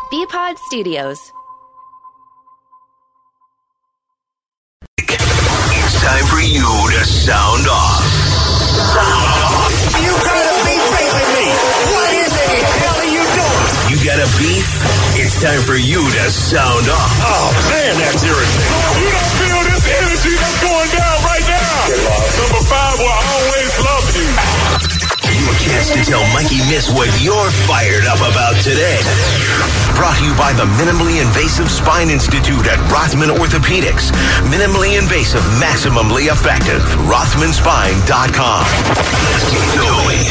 BPod Studios. It's time for you to sound off. You got a beef facing me. What in the hell are you doing? You got a beef? It's time for you to sound off. Oh, man, that's irritating. You don't feel this energy that's going down right now. Number 5 will always love you. Your chance to tell Mikey Miss what you're fired up about today. Brought to you by the Minimally Invasive Spine Institute at Rothman Orthopedics. Minimally invasive, maximally effective. RothmanSpine.com. Let's get going.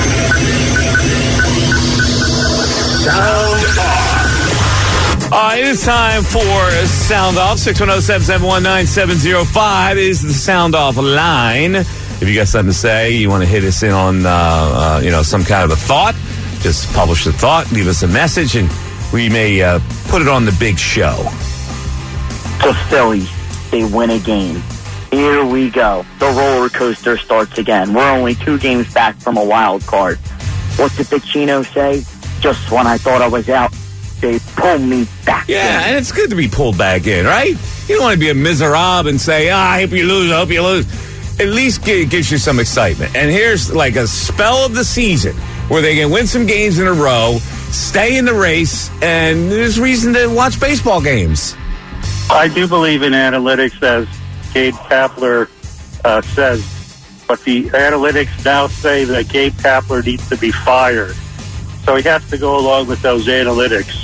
Sound off. It is time for Sound Off. 610-771-9705 is the Sound Off line. If you got something to say, you want to hit us in on, some kind of a thought, just publish the thought, leave us a message, and we may put it on the big show. The Phillies, they win a game. Here we go. The roller coaster starts again. We're only 2 games back from a wild card. What did Pacino say? Just when I thought I was out, they pulled me back in. Yeah, and it's good to be pulled back in, right? You don't want to be a miserable and say, I hope you lose, I hope you lose. At least it gives you some excitement. And here's like a spell of the season where they can win some games in a row, stay in the race, and there's reason to watch baseball games. I do believe in analytics, as Gabe Kapler says, but the analytics now say that Gabe Kapler needs to be fired. So he has to go along with those analytics.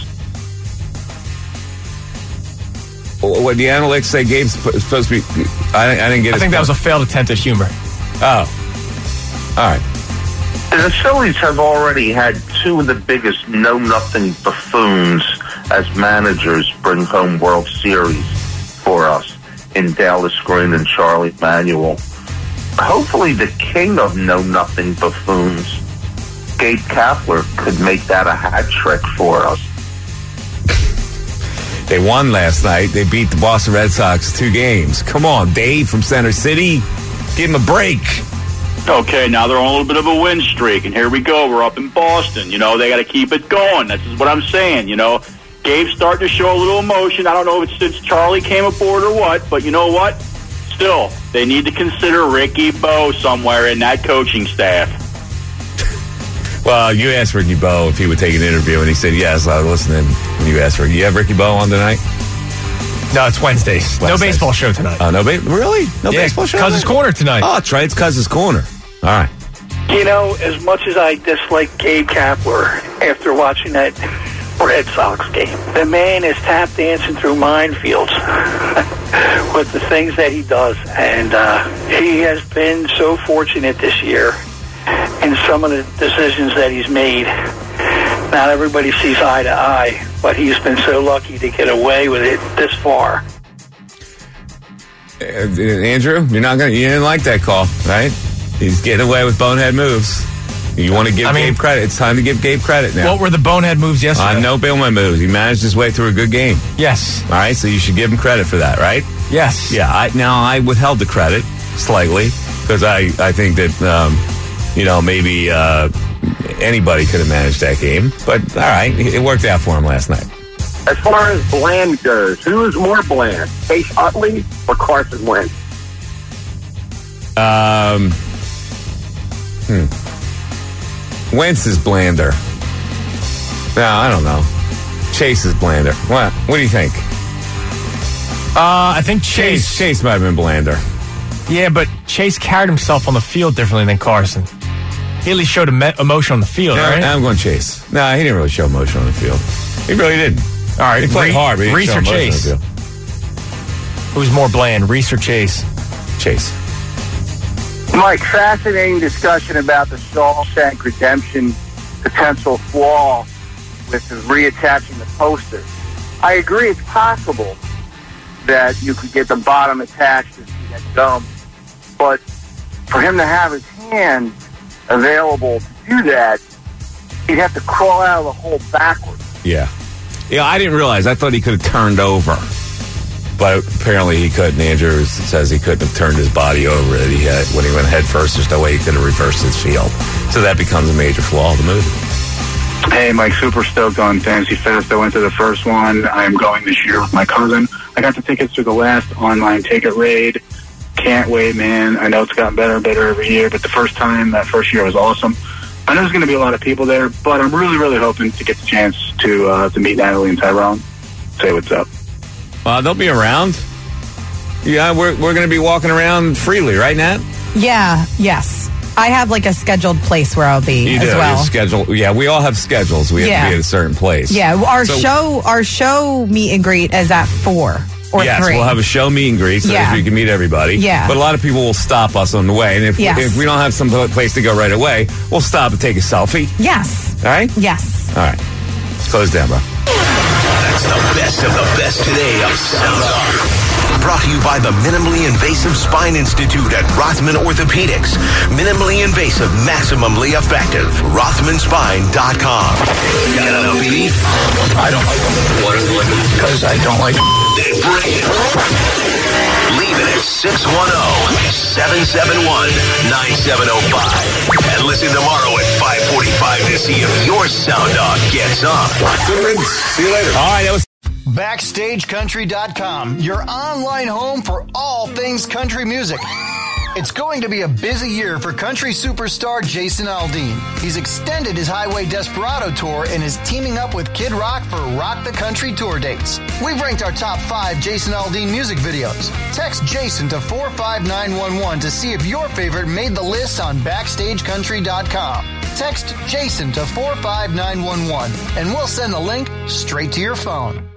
What the analytics say Gabe's supposed to be... I didn't get it. I think that was a failed attempt at humor. Oh. All right. The Phillies have already had 2 of the biggest know-nothing buffoons as managers bring home World Series for us in Dallas Green and Charlie Manuel. Hopefully the king of know-nothing buffoons, Gabe Kapler, could make that a hat trick for us. They won last night. They beat the Boston Red Sox 2 games. Come on, Dave from Center City. Give him a break. Okay, now they're on a little bit of a win streak, and here we go. We're up in Boston. They got to keep it going. This is what I'm saying, Gabe's starting to show a little emotion. I don't know if it's since Charlie came aboard or what, but you know what? Still, they need to consider Ricky Bo somewhere in that coaching staff. Well, you asked Ricky Bo if he would take an interview, and he said yes. I was listening when you asked Ricky. You have Ricky Bo on tonight? No, it's Wednesdays. No baseball show tonight. Oh, really? No baseball show? Cuz's Corner tonight. Oh, that's right. It's Cuz's Corner. All right. As much as I dislike Gabe Kapler after watching that Red Sox game, the man is tap dancing through minefields with the things that he does. And he has been so fortunate this year in some of the decisions that he's made. Not everybody sees eye to eye, but he's been so lucky to get away with it this far. Andrew, you didn't like that call, right? He's getting away with bonehead moves. You want to give Gabe credit. It's time to give Gabe credit now. What were the bonehead moves yesterday? No bonehead moves. He managed his way through a good game. Yes. All right, so you should give him credit for that, right? Yes. Yeah, I withheld the credit slightly because I think that, maybe anybody could have managed that game. But, all right, it worked out for him last night. As far as bland goes, who is more bland, Chase Utley or Carson Wentz? Wentz is blander. No, I don't know. Chase is blander. What do you think? I think Chase might have been blander. Yeah, but Chase carried himself on the field differently than Carson. He at least showed emotion on the field, right? I'm going Chase. No, he didn't really show emotion on the field. He really didn't. All right, he played hard, but he didn't Reese show or Chase? On the field. Who's more bland, Reese or Chase? Chase. Mike, fascinating discussion about the Shawshank Redemption potential flaw with reattaching the poster. I agree it's possible that you could get the bottom attached to that gum, but for him to have his hand available to do that, he'd have to crawl out of the hole backwards. Yeah. I didn't realize. I thought he could have turned over. But apparently he couldn't. Andrew says he couldn't have turned his body over. That he had, when he went head first, there's no way he could have reversed his field. So that becomes a major flaw of the movie. Hey, Mike, super stoked on Fantasy Fest. I went to the first one. I am going this year with my cousin. I got the tickets to the last online ticket raid. Can't wait, man. I know it's gotten better and better every year, but that first year was awesome. I know there's going to be a lot of people there, but I'm really, really hoping to get the chance to meet Natalie and Tyrone. Say what's up. They'll be around. Yeah, we're going to be walking around freely, right, Nat? Yeah, yes. I have like a scheduled place where I'll be as well. Schedule. Yeah, we all have schedules. We have to be at a certain place. Yeah, our show meet and greet is at 4 or 3. We'll have a show meet and greet so that we can meet everybody. Yeah. But a lot of people will stop us on the way. And if we don't have some place to go right away, we'll stop and take a selfie. Yes. All right? Yes. All right. Let's close down, bro. That's the best of the best today of Sound Off. Brought to you by the Minimally Invasive Spine Institute at Rothman Orthopedics. Minimally invasive, maximally effective. RothmanSpine.com. Got enough beef? I don't like them. What is it? Because I don't like them. Then bring it. Leave it at 610-771-9705. And listen tomorrow at 5:45 to see if your sound dog gets on. Good riddance. See you later. All right, that was BackstageCountry.com, your online home for all things country music. It's going to be a busy year for country superstar Jason Aldean. He's extended his Highway Desperado tour and is teaming up with Kid Rock for Rock the Country tour dates. We've ranked our top 5 Jason Aldean music videos. Text Jason to 45911 to see if your favorite made the list on BackstageCountry.com. Text Jason to 45911 and we'll send the link straight to your phone.